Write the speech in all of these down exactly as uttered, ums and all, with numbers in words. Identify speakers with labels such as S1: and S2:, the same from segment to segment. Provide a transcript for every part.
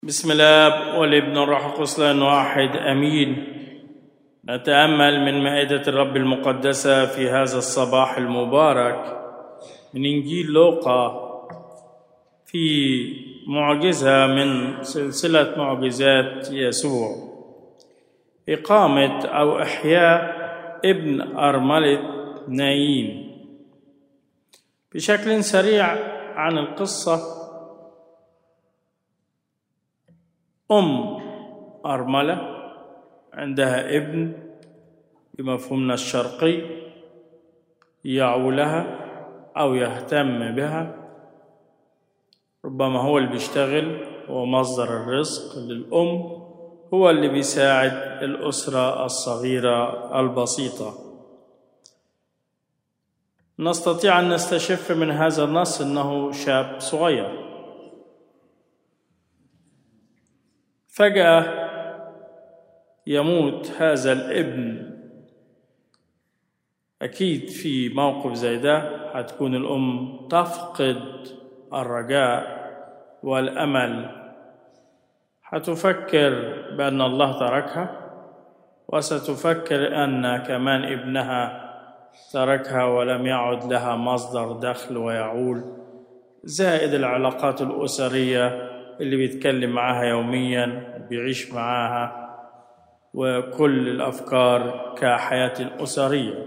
S1: بسم الله والابن والروح القدس الآن واحد امين. نتامل من مائده الرب المقدسه في هذا الصباح المبارك من انجيل لوقا في معجزه من سلسله معجزات يسوع، اقامه او احياء ابن ارمله نايين. بشكل سريع عن القصه: أم أرملة عندها ابن بمفهومنا الشرقي يعولها أو يهتم بها، ربما هو اللي بيشتغل، هو مصدر الرزق للأم، هو اللي بيساعد الأسرة الصغيرة البسيطة. نستطيع أن نستشف من هذا النص أنه شاب صغير. فجأة يموت هذا الابن. أكيد في موقف زي ده هتكون الأم تفقد الرجاء والأمل، هتفكر بأن الله تركها، وستفكر أن كمان ابنها تركها ولم يعد لها مصدر دخل ويعول، زائد العلاقات الأسرية اللي بيتكلم معاها يوميا وبيعيش معاها، وكل الأفكار كحياة الأسرية.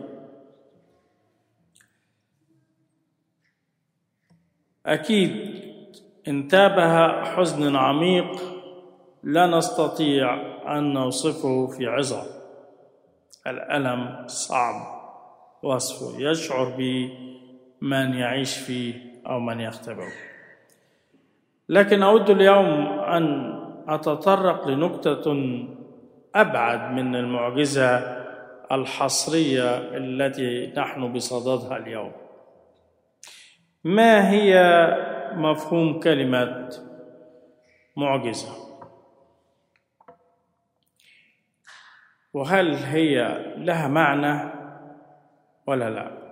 S1: أكيد انتابها حزن عميق لا نستطيع أن نوصفه في عظة. الألم صعب وصفه، يشعر به من يعيش فيه أو من يختبره. لكن أود اليوم أن أتطرق لنقطة أبعد من المعجزة الحصرية التي نحن بصددها اليوم. ما هي مفهوم كلمة معجزة؟ وهل هي لها معنى ولا لا؟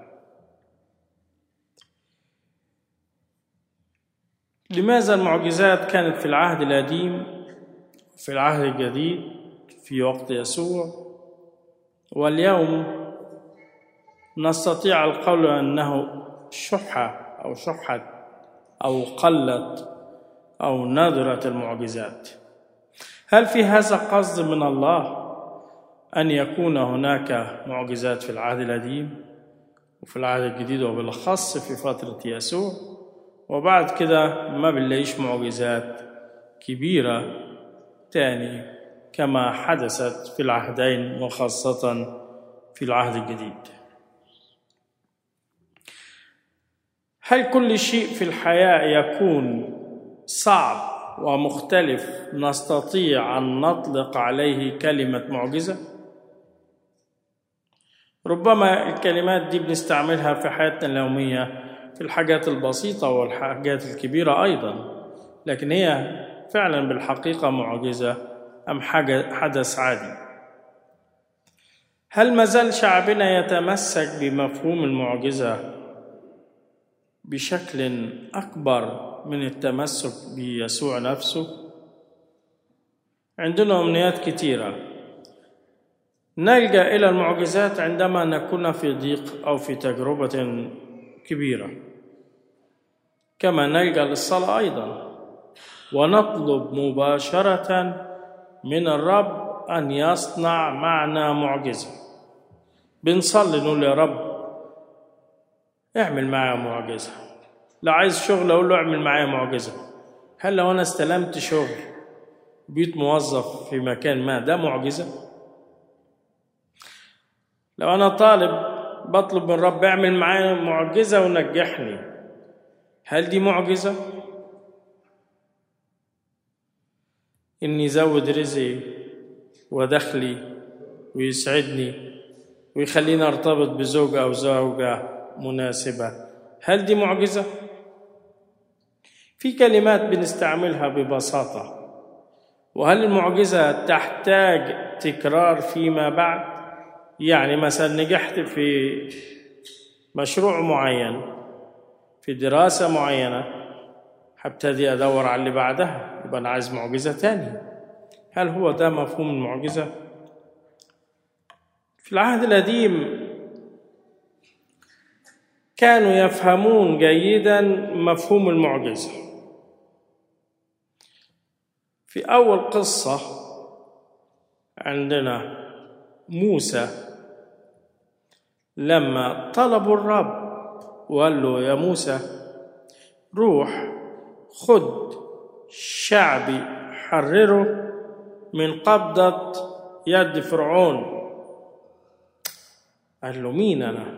S1: لماذا المعجزات كانت في العهد القديم وفي العهد الجديد في وقت يسوع، واليوم نستطيع القول أنه شحة أو شحت أو قلت أو نادرة المعجزات؟ هل في هذا قصد من الله أن يكون هناك معجزات في العهد القديم وفي العهد الجديد، وبالأخص في فترة يسوع، وبعد كده ما بنلاقيش معجزات كبيرة تاني كما حدثت في العهدين وخاصة في العهد الجديد؟ هل كل شيء في الحياة يكون صعب ومختلف نستطيع أن نطلق عليه كلمة معجزة؟ ربما الكلمات دي بنستعملها في حياتنا اليومية في الحاجات البسيطة والحاجات الكبيرة أيضا، لكن هي فعلا بالحقيقة معجزة أم حاجة حدث عادي؟ هل مازال شعبنا يتمسك بمفهوم المعجزة بشكل أكبر من التمسك بيسوع نفسه؟ عندنا أمنيات كتيرة. نلجأ إلى المعجزات عندما نكون في ضيق أو في تجربة كبيرة، كما نلجأ للصلاة أيضا، ونطلب مباشرة من الرب أن يصنع معنا معجزة. بنصلي نقول يا رب اعمل معايا معجزة. لو عايز شغل أقول له اعمل معايا معجزة. هل لو أنا استلمت شغل بيت موظف في مكان ما ده معجزة؟ لو أنا طالب بطلب من رب اعمل معايا معجزة ونجحني، هل دي معجزة؟ إني يزود رزقي ودخلي ويسعدني ويخليني ارتبط بزوجة أو زوجة مناسبة، هل دي معجزة؟ في كلمات بنستعملها ببساطة. وهل المعجزة تحتاج تكرار فيما بعد؟ يعني مثلا نجحت في مشروع معين، في دراسة معينة، هبتدي أدور على اللي بعدها، يبقى أنا عايز معجزة تاني. هل هو ده مفهوم المعجزة؟ في العهد القديم كانوا يفهمون جيدا مفهوم المعجزة. في أول قصة عندنا موسى لما طلبوا الرب وقال له يا موسى روح خد شعبي حرره من قبضة يد فرعون. قال له مين أنا؟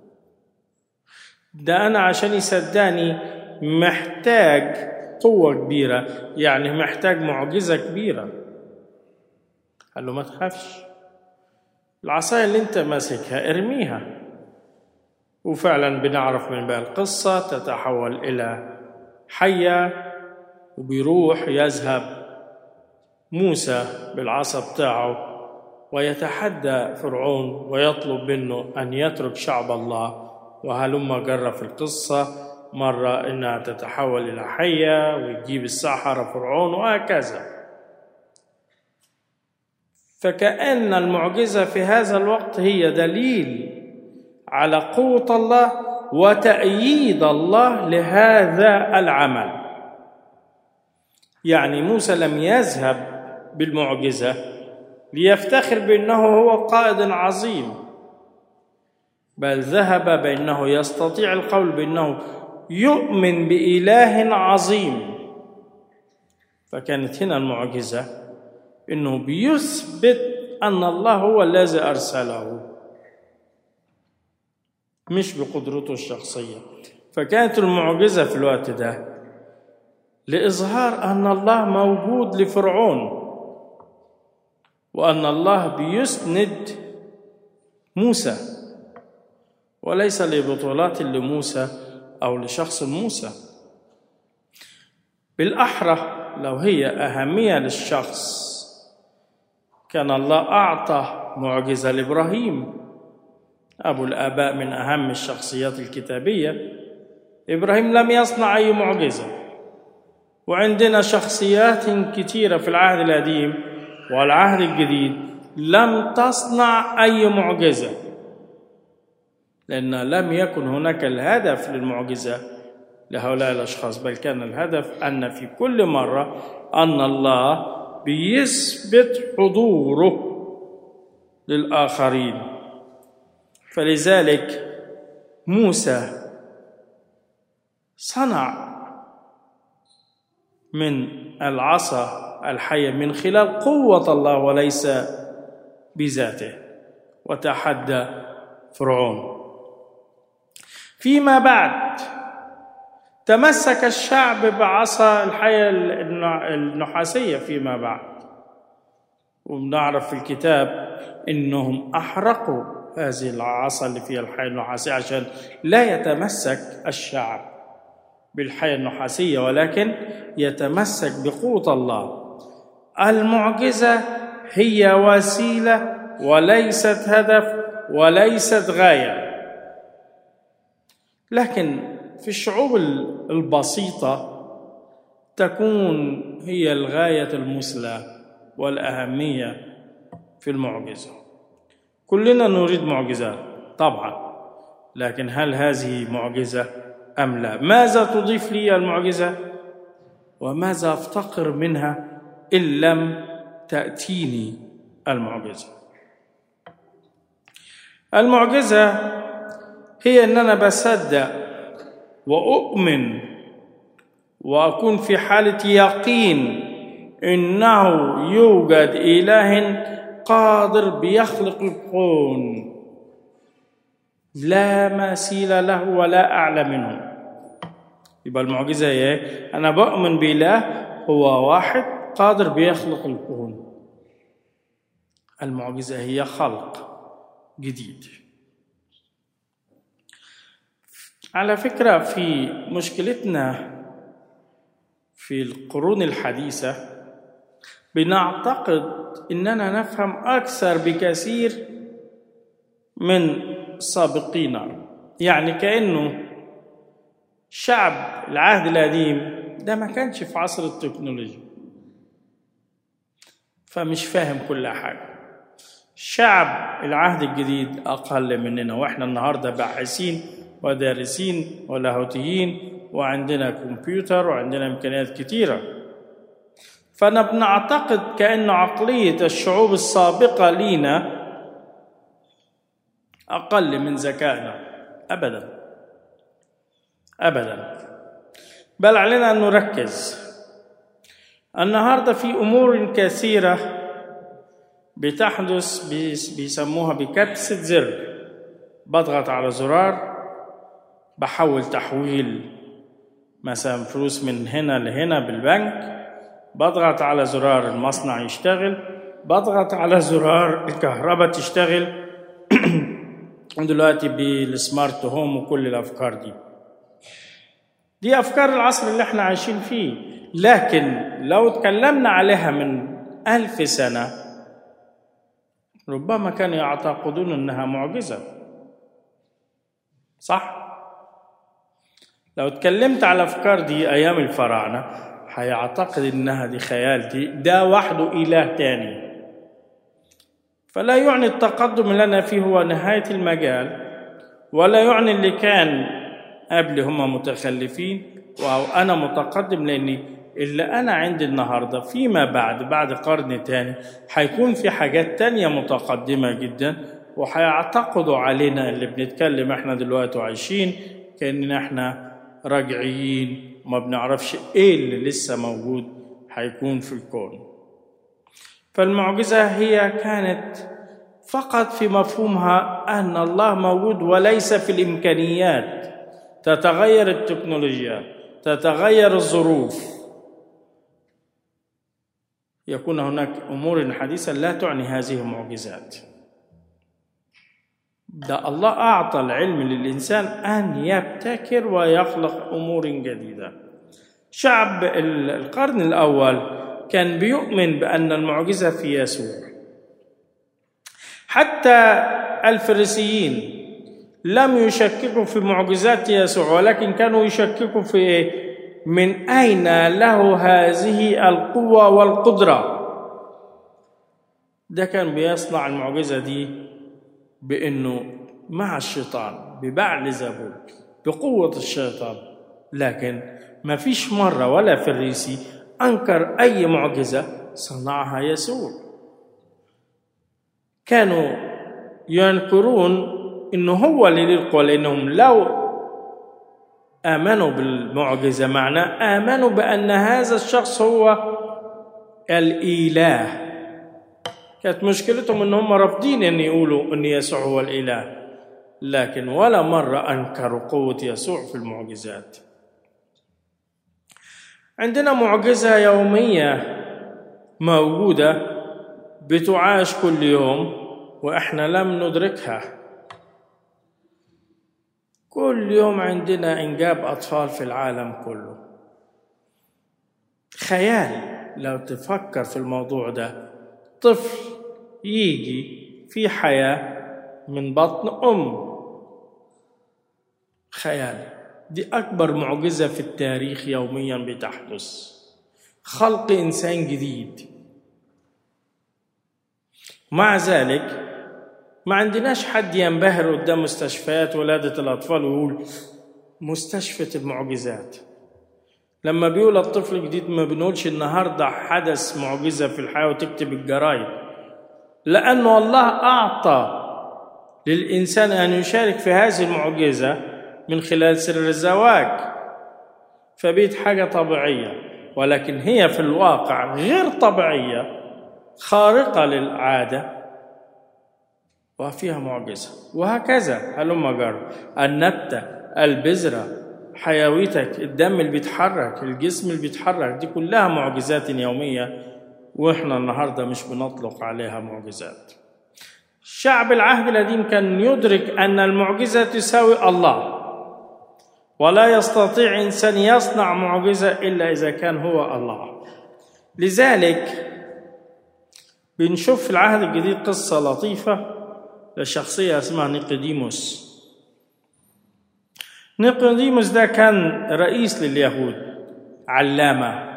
S1: ده أنا عشان يصدقني محتاج قوة كبيرة، يعني محتاج معجزة كبيرة. قال له ما تخافش، العصاية اللي انت ماسكها ارميها. وفعلا بنعرف من بقى القصة تتحول إلى حية، وبيروح يذهب موسى بالعصا بتاعه ويتحدى فرعون ويطلب منه أن يترك شعب الله. وهلما جرى في القصة مرة إنها تتحول إلى حية ويجيب السحرة فرعون وهكذا. فكأن المعجزة في هذا الوقت هي دليل على قوة الله وتأييد الله لهذا العمل. يعني موسى لم يذهب بالمعجزة ليفتخر بأنه هو قائد عظيم، بل ذهب بأنه يستطيع القول بأنه يؤمن بإله عظيم. فكانت هنا المعجزة إنه بيثبت أن الله هو الذي أرسله، مش بقدرته الشخصية. فكانت المعجزة في الوقت ده لإظهار أن الله موجود لفرعون، وأن الله بيسند موسى، وليس لبطولات لموسى أو لشخص موسى. بالأحرى لو هي أهمية للشخص كان الله أعطى معجزة لإبراهيم أبو الآباء من أهم الشخصيات الكتابية. إبراهيم لم يصنع أي معجزة، وعندنا شخصيات كثيرة في العهد القديم والعهد الجديد لم تصنع أي معجزة، لأن لم يكن هناك الهدف للمعجزة لهؤلاء الأشخاص، بل كان الهدف أن في كل مرة أن الله بيثبت حضوره للآخرين. فلذلك موسى صنع من العصا الحية من خلال قوة الله وليس بذاته، وتحدى فرعون. فيما بعد تمسك الشعب بعصا الحية النحاسية فيما بعد، وبنعرف في الكتاب إنهم أحرقوا هذه العصا اللي فيها الحية النحاسية عشان لا يتمسك الشعب بالحية النحاسية، ولكن يتمسك بقوة الله. المعجزة هي وسيلة وليست هدف وليست غاية. لكن في الشعوب البسيطة تكون هي الغاية المثلى والأهمية في المعجزة. كلنا نريد معجزات طبعا، لكن هل هذه معجزة أم لا؟ ماذا تضيف لي المعجزة؟ وماذا أفتقر منها إن لم تأتيني المعجزة؟ المعجزة هي أن أنا بصدق وأؤمن وأكون في حالة يقين إنه يوجد إله قادر بيخلق الكون لا مثيل له ولا أعلى منه. يبقى المعجزة هي أنا بؤمن بإله هو واحد قادر بيخلق الكون. المعجزة هي خلق جديد. على فكرة في مشكلتنا في القرون الحديثة بنعتقد إننا نفهم أكثر بكثير من سابقينا. يعني كأنه شعب العهد القديم ده ما كانش في عصر التكنولوجيا، فمش فاهم كل حاجة. شعب العهد الجديد أقل مننا، وإحنا النهاردة باحثين ودارسين ولاهوتيين وعندنا كمبيوتر وعندنا إمكانيات كتيرة، فأنا بنعتقد كأن عقلية الشعوب السابقة لينا أقل من ذكائنا. أبدا أبدا، بل علينا أن نركز. النهاردة في أمور كثيرة بتحدث بيسموها بكبسة زر، بضغط على زرار بحول تحويل مثلا فلوس من هنا لهنا بالبنك، بضغط على زرار المصنع يشتغل، بضغط على زرار الكهرباء تشتغل دلوقتي بالسمارت هوم وكل الأفكار دي. دي أفكار العصر اللي احنا عايشين فيه، لكن لو تكلمنا عليها من ألف سنة ربما كانوا يعتقدون أنها معجزة، صح؟ لو تكلمت على الأفكار دي أيام الفراعنة هيعتقد أنها دي خيال، دي ده وحده إله تاني. فلا يعني التقدم اللي أنا فيه هو نهاية المجال، ولا يعني اللي كان قبل هم متخلفين وأنا متقدم، لأني اللي أنا عندي النهاردة فيما بعد بعد قرن تاني هيكون في حاجات تانية متقدمة جدا، وهيعتقدوا علينا اللي بنتكلم احنا دلوقتي وعايشين كأننا احنا راجعين وما بنعرفش ايه اللي لسه موجود هيكون في الكون. فالمعجزة هي كانت فقط في مفهومها أن الله موجود وليس في الإمكانيات. تتغير التكنولوجيا، تتغير الظروف، يكون هناك أمور حديثة لا تعني هذه معجزات. ده الله أعطى العلم للإنسان أن يبتكر ويخلق أمور جديدة. شعب القرن الأول كان بيؤمن بأن المعجزة في يسوع. حتى الفريسيين لم يشككوا في معجزات يسوع، ولكن كانوا يشككوا في إيه؟ من أين له هذه القوة والقدرة؟ ده كان بيصنع المعجزة دي بأنه مع الشيطان، ببعل زبول، بقوة الشيطان. لكن ما فيش مرة ولا فريسي أنكر أي معجزة صنعها يسوع. كانوا ينكرون إنه هو اللي للقوة، لأنهم لو آمنوا بالمعجزة معناه آمنوا بأن هذا الشخص هو الإله. كانت مشكلتهم إنهم رافضين أن يقولوا أن يسوع هو الإله، لكن ولا مرة أنكروا قوة يسوع في المعجزات. عندنا معجزة يومية موجودة بتعاش كل يوم وإحنا لم ندركها. كل يوم عندنا إنجاب أطفال في العالم كله. خيال لو تفكر في الموضوع ده، طفل يجي في حياة من بطن أم. خيال. دي أكبر معجزة في التاريخ يوميا بتحدث، خلق إنسان جديد. مع ذلك ما عندناش حد ينبهر قدام مستشفيات ولادة الأطفال ويقول مستشفى المعجزات. لما بيقول الطفل جديد ما بنقولش النهاردة حدث معجزة في الحياة وتكتب الجرايد، لأنه الله أعطى للإنسان أن يشارك في هذه المعجزة من خلال سر الزواج، فبيت حاجة طبيعية، ولكن هي في الواقع غير طبيعية، خارقة للعادة وفيها معجزة. وهكذا هلما جرى النبتة، البذرة، حيويتك، الدم اللي بيتحرك، الجسم اللي بيتحرك، دي كلها معجزات يومية، وإحنا النهاردة مش بنطلق عليها معجزات. الشعب العهد القديم كان يدرك أن المعجزة تساوي الله، ولا يستطيع إنسان يصنع معجزة إلا إذا كان هو الله. لذلك بنشوف في العهد الجديد قصة لطيفة لشخصية اسمها نيقوديموس. نيقوديموس ده كان رئيس لليهود، علامة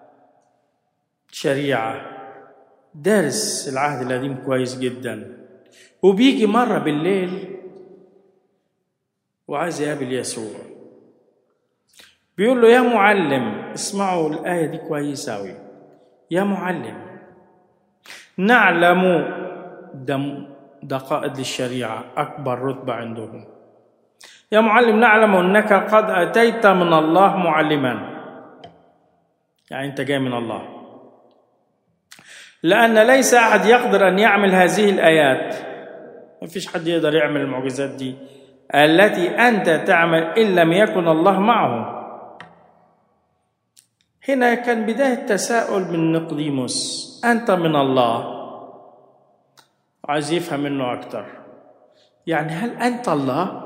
S1: شريعة، دارس العهد القديم كويس جدا، وبيجي مرة بالليل وعايز يقابل يسوع. بيقول له: يا معلم، اسمعوا الآية دي كويس أوي. يا معلم، نعلم، ده قائد للشريعة، أكبر رتبة عندهم. يا معلم، نعلم أنك قد أتيت من الله معلما، يعني أنت جاي من الله، لأن ليس أحد يقدر أن يعمل هذه الآيات، ما فيش حد يقدر يعمل المعجزات دي التي أنت تعمل إن لم يكن الله معه. هنا كان بداية تساؤل من نقديموس: أنت من الله؟ عايز يفهم منه أكتر، يعني هل أنت الله؟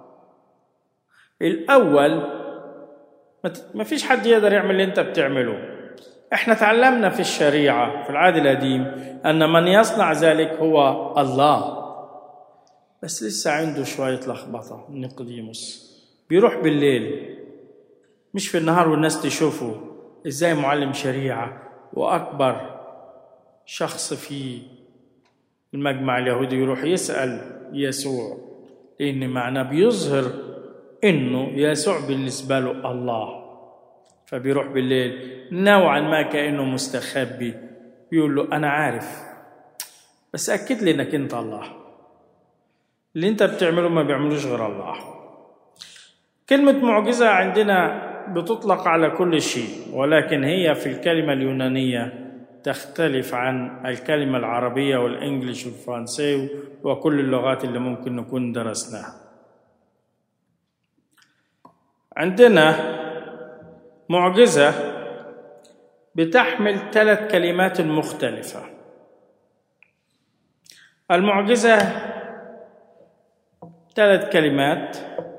S1: الأول ما فيش حد يقدر يعمل اللي أنت بتعمله. إحنا تعلمنا في الشريعة في العهد القديم أن من يصنع ذلك هو الله، بس لسه عنده شوية لخبطة. نيقوديموس بيروح بالليل مش في النهار والناس تشوفه إزاي معلم شريعة وأكبر شخص في المجمع اليهودي، يروح يسأل يسوع، لأن معناه بيظهر إنه يسوع بالنسبة له الله. فبيروح بالليل نوعا ما كأنه مستخبي، بيقول له: أنا عارف، بس أكد لي إنك أنت الله، اللي أنت بتعمله ما بيعملوش غير الله. كلمة معجزة عندنا بتطلق على كل شيء، ولكن هي في الكلمة اليونانية تختلف عن الكلمة العربية والإنجليش والفرنسي وكل اللغات اللي ممكن نكون درسناها. عندنا معجزة بتحمل ثلاث كلمات مختلفة. المعجزة ثلاث كلمات: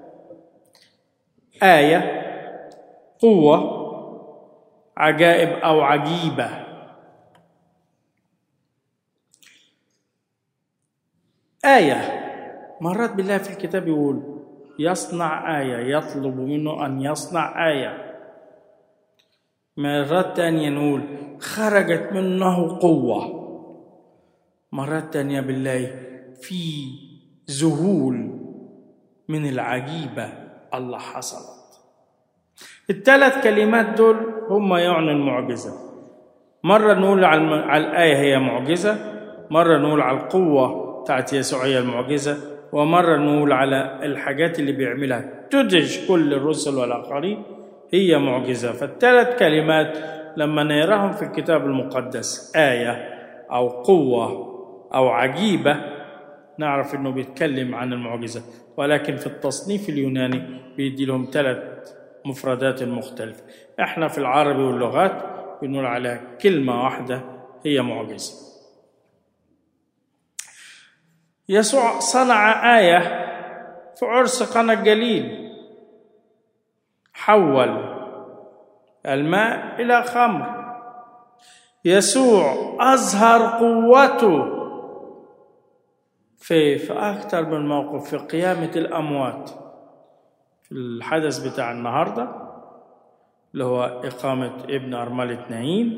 S1: آية، قوة، عجائب أو عجيبة. آية مرات بالله في الكتاب يقول يصنع آية، يطلب منه أن يصنع آية. مرات تانية نقول خرجت منه قوة. مرات تانية بالله في ذهول من العجيبة الله حصلت. الثلاث كلمات دول هم يعني المعجزة. مرة نقول على الآية هي معجزة، مرة نقول على القوة بتاعت يسوع هي المعجزة، ومرة نقول على الحاجات اللي بيعملها تدهش كل الرسل والآخرين هي معجزة. فالثلاث كلمات لما نراهم في الكتاب المقدس آية أو قوة أو عجيبة نعرف إنه بيتكلم عن المعجزة، ولكن في التصنيف اليوناني بيدي لهم ثلاث مفردات مختلفة. إحنا في العربي واللغات بنقول على كلمة واحدة هي معجزة. يسوع صنع آية في عرس قنا الجليل، حول الماء إلى خمر. يسوع أظهر قوته في في أكثر من موقف، في قيامة الأموات، في الحدث بتاع النهاردة اللي هو إقامة ابن أرملة نعيم،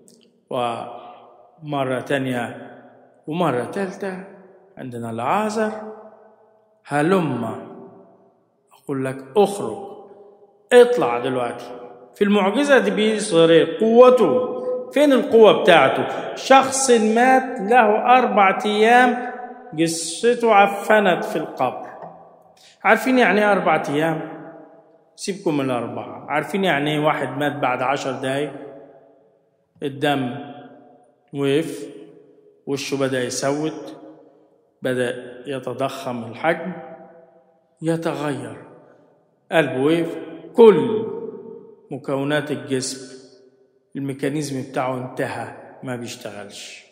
S1: ومرة تانية ومرة ثالثة عندنا العازر. هلما أقول لك أخرج، اطلع دلوقتي. في المعجزة دي بيظهر قوته. فين القوة بتاعته؟ شخص مات له أربعة أيام جثته عفنت في القبر. عارفين يعني ايه أربعة أيام؟ سيبكم من الأربعة. عارفين يعني ايه واحد مات بعد عشر دقايق؟ الدم وقف، وشه بدأ يسود، بدأ يتضخم الحجم، يتغير، قلبه وقف، كل مكونات الجسم الميكانيزم بتاعه انتهى، ما بيشتغلش.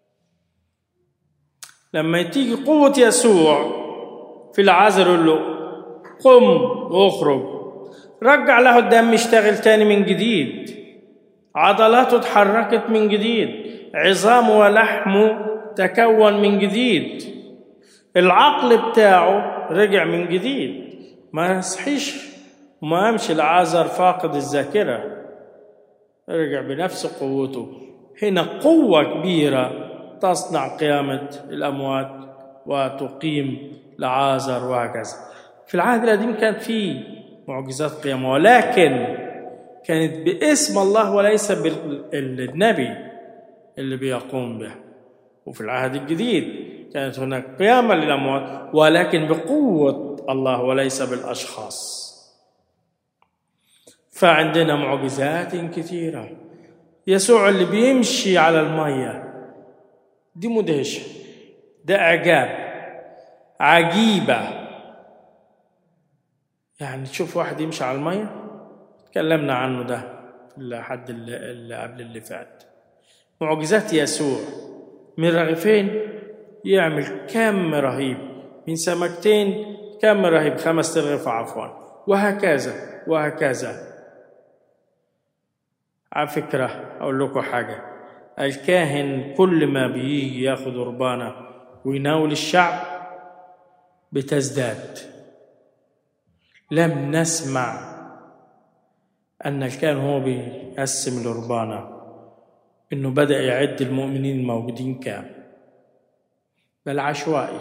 S1: لما تيجي قوة يسوع في العازر يقول له قم واخرج، رجع له الدم يشتغل تاني من جديد، عضلاته اتحركت من جديد، عظامه ولحمه تكون من جديد، العقل بتاعه رجع من جديد، ما يصحيش وما يمشي العازر فاقد الذاكرة. رجع بنفس قوته. هنا قوة كبيرة تصنع قيامة الأموات وتقيم لعازر وهكذا. في العهد القديم كانت في معجزات قيامة، ولكن كانت باسم الله وليس بالنبي اللي بيقوم بها. وفي العهد الجديد كانت هناك قيامة للأموات ولكن بقوة الله وليس بالأشخاص. فعندنا معجزات كثيرة. يسوع اللي بيمشي على المية دي مدهشة، ده إعجاب عجيبة. يعني تشوف واحد يمشي على المية، تكلمنا عنه ده في الحد اللي قبل اللي فات. معجزات يسوع من رغيفين يعمل كم رهيب، من سمكتين كم رهيب، خمس ترغيف عفوا، وهكذا وهكذا. على فكرة أقول لكم حاجة، الكاهن كل ما بيجي ياخد قربانة ويناول الشعب بتزداد. لم نسمع أن الكاهن هو بيقسم القربانة إنه بدأ يعد المؤمنين الموجودين كام، بل عشوائي.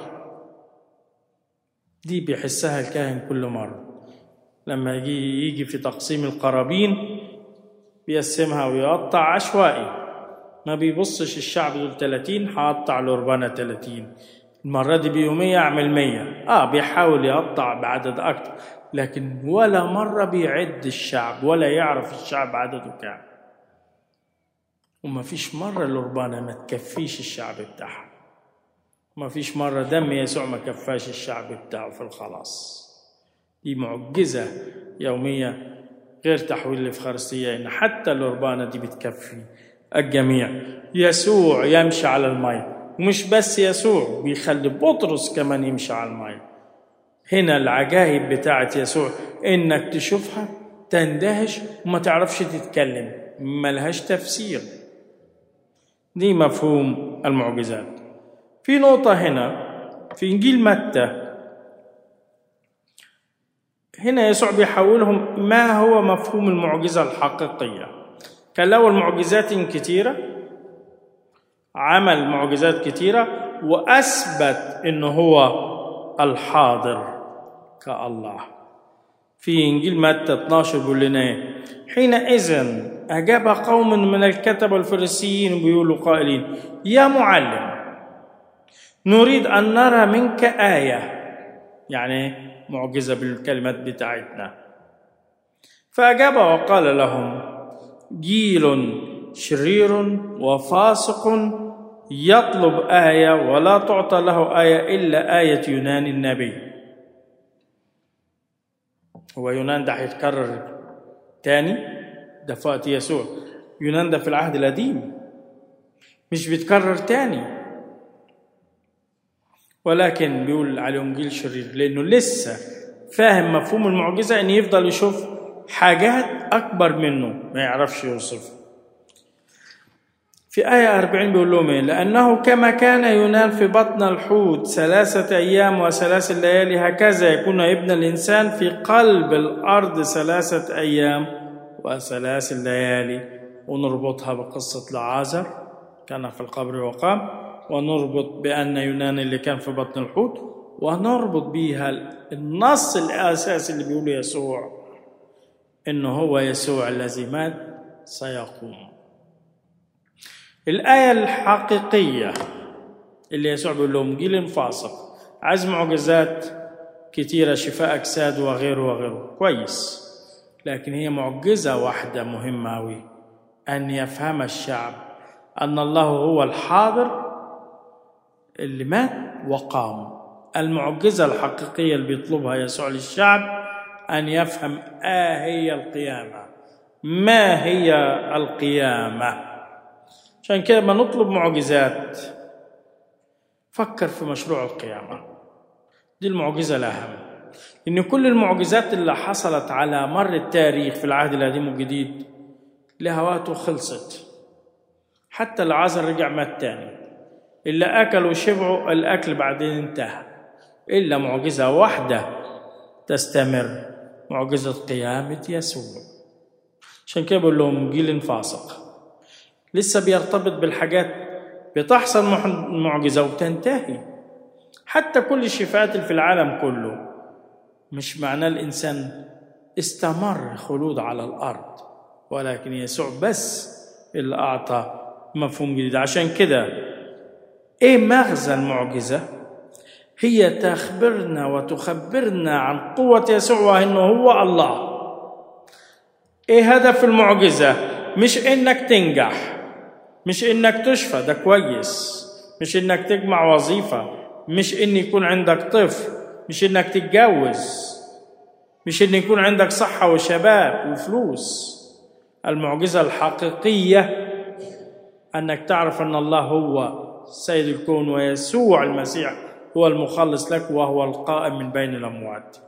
S1: دي بيحسها الكاهن كل مرة لما يجي يجي في تقسيم القرابين، بيقسمها ويقطع عشوائي، ما بيبصش الشعب دول ثلاثين هقطع القربانة ثلاثين، المرة دي بيومية أعمل مية. آه بيحاول يقطع بعدد أكتر، لكن ولا مرة بيعد الشعب ولا يعرف الشعب عدده كام. وما فيش مرة القربانة ما تكفيش الشعب بتاعها، ما فيش مرة دم يسوع ما كفاش الشعب بتاعه في الخلاص. دي معجزة يومية غير تحويل الإفخارستية، إن حتى القربانة دي بتكفي الجميع. يسوع يمشي على الماء، ومش بس يسوع، بيخلي بطرس كمان يمشي على الماء. هنا العجائب بتاعت يسوع إنك تشوفها تندهش وما تعرفش تتكلم، ملهاش تفسير. دي مفهوم المعجزات. في نقطة هنا في إنجيل متى، هنا يسوع بيحولهم ما هو مفهوم المعجزة الحقيقية. كان له معجزات كثيرة، عمل معجزات كثيرة وأثبت إنه هو الحاضر كالله. في إنجيل متى اثناشر بيقول لنا: حينئذ أجاب قوم من الكتبة والفريسيين بيقولوا قائلين: يا معلم، نريد أن نرى منك آية، يعني معجزة بالكلمات بتاعتنا. فأجاب وقال لهم: جيل شرير وفاسق يطلب آية ولا تعطى له آية إلا آية يونان النبي. هو يونان ده هيتكرر تاني؟ ده في وقت يسوع. يونان ده في العهد القديم، مش بيتكرر تاني. ولكن بيقول عليهم جيل شرير لأنه لسه فاهم مفهوم المعجزة، أن يفضل يشوف حاجات أكبر منه ما يعرفش يوصف. في آية أربعين بيقول لهم: لأنه كما كان يونان في بطن الحوت ثلاثة أيام وثلاث ليالي، هكذا يكون ابن الإنسان في قلب الأرض ثلاثة أيام وثلاث ليالي. ونربطها بقصة لعازر كان في القبر وقام، ونربط بأن يونان اللي كان في بطن الحوت، ونربط بيها النص الأساسي اللي بيقوله يسوع إنه هو يسوع الذي مات سيقوم. الآية الحقيقية اللي يسوع بيقول لهم جيل فاسق عايز معجزات كتيرة، شفاء أجساد وغيره وغيره، كويس، لكن هي معجزة واحدة مهمة أوي، أن يفهم الشعب أن الله هو الحاضر اللي مات وقام. المعجزة الحقيقية اللي بيطلبها يسوع للشعب أن يفهم آه هي القيامة، ما هي القيامة. عشان كده ما نطلب معجزات فكر في مشروع القيامة، دي المعجزة الأهم. إن كل المعجزات اللي حصلت على مر التاريخ في العهد القديم والجديد لها وقت وخلصت. حتى العازر رجع مات تاني، اللي أكلوا وشبعوا الأكل بعدين انتهى، إلا معجزة واحدة تستمر، معجزة قيامة يسوع. عشان كده بقول لهم جيل فاسق لسه بيرتبط بالحاجات بتحصل معجزة وتنتهي. حتى كل الشفاءات اللي في العالم كله مش معناه الإنسان استمر خلود على الأرض، ولكن يسوع بس اللي أعطى مفهوم جديد. عشان كده إيه مغزى المعجزة؟ هي تخبرنا وتخبرنا عن قوة يسوع وأنه هو الله. إيه هدف المعجزة؟ مش إنك تنجح، مش إنك تشفى، ده كويس، مش إنك تجمع وظيفة، مش إن يكون عندك طفل، مش إنك تتجوز، مش إن يكون عندك صحة وشباب وفلوس. المعجزة الحقيقية أنك تعرف أن الله هو سيد الكون ويسوع المسيح هو المخلص لك وهو القائم من بين الأموات.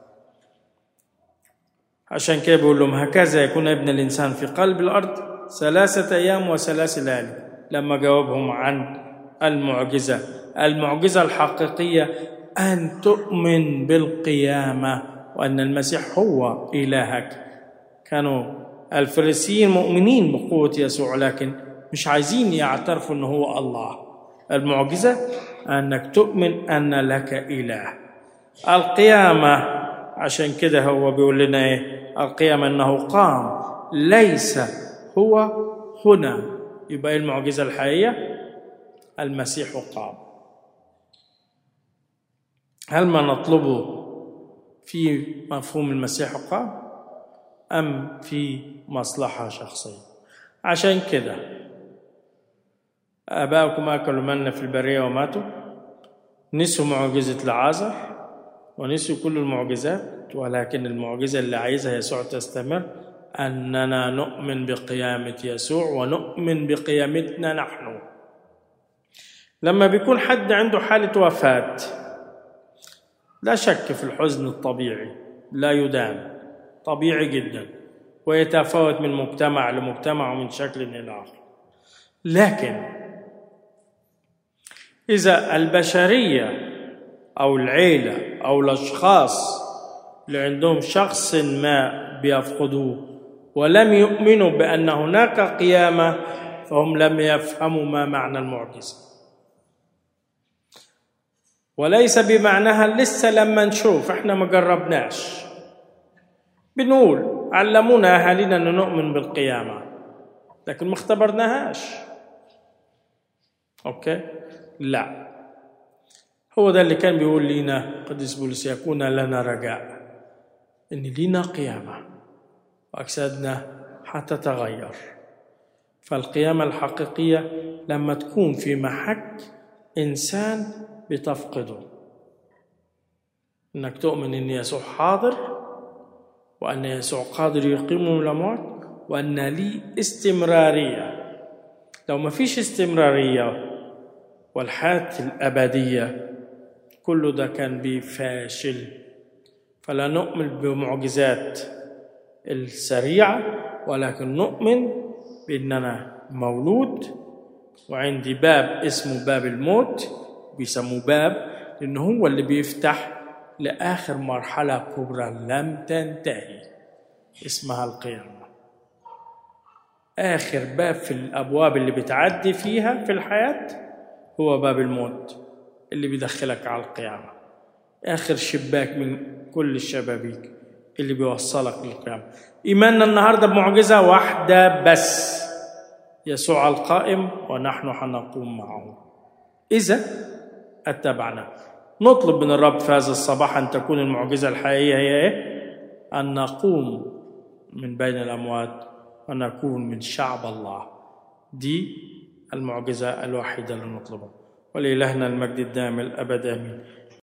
S1: عشان كده بيقول لهم هكذا يكون ابن الإنسان في قلب الأرض ثلاثة أيام وثلاث ليالي. لما جاوبهم عن المعجزة، المعجزة الحقيقية أن تؤمن بالقيامة وأن المسيح هو إلهك. كانوا الفريسيين مؤمنين بقوة يسوع لكن مش عايزين يعترفوا أنه هو الله. المعجزة أنك تؤمن أن لك إله. القيامة عشان كده هو بيقول لنا إيه؟ القيامة أنه قام، ليس هو هنا. يبقى المعجزة الحقيقية المسيح قام. هل ما نطلبه في مفهوم المسيح قام أم في مصلحة شخصية؟ عشان كده آباؤكم أكلوا منا في البرية وماتوا، نسوا معجزة العازر ونسوا كل المعجزات، ولكن المعجزة اللي عايزها يسوع تستمر، أننا نؤمن بقيامة يسوع ونؤمن بقيامتنا نحن. لما بيكون حد عنده حالة وفاة لا شك في الحزن الطبيعي، لا يدان، طبيعي جدا ويتفاوت من مجتمع لمجتمع ومن شكل إلى آخر. لكن إذا البشرية أو العيلة أو الأشخاص اللي عندهم شخص ما بيفقدوه ولم يؤمنوا بأن هناك قيامة، فهم لم يفهموا ما معنى المعجزة. وليس بمعناها لسه لما نشوف، احنا ما جربناش. بنقول علمونا أهالينا أن نؤمن بالقيامة لكن ما اختبرناهاش. أوكي؟ لا، هو ده اللي كان بيقول لنا قديس بولس يكون لنا رجاء إن لنا قيامة وأجسادنا حتتغير. فالقيامة الحقيقية لما تكون في محك إنسان بتفقده، إنك تؤمن إن يسوع حاضر وأن يسوع قادر يقيمه من الأموات وأن لي استمرارية. لو ما فيش استمرارية والحياة الأبدية كل ده كان بفاشل. فلا نؤمن بمعجزات السريعة، ولكن نؤمن بأننا مولود وعندي باب اسمه باب الموت، بيسموه باب لأنه هو اللي بيفتح لآخر مرحلة كبرى لم تنتهي اسمها القيامة. آخر باب في الأبواب اللي بتعدي فيها في الحياة هو باب الموت اللي بيدخلك على القيامة. آخر شباك من كل الشبابيك اللي بيوصلك للقيامة. إيماننا النهاردة بمعجزة واحدة بس، يسوع القائم ونحن حنقوم معه إذا اتبعنا. نطلب من الرب في هذا الصباح أن تكون المعجزة الحقيقية هي إيه؟ أن نقوم من بين الأموات ونكون من شعب الله. دي المعجزة الوحيدة اللي نطلبها. ولإلهنا المجد الدائم الأبد آمين.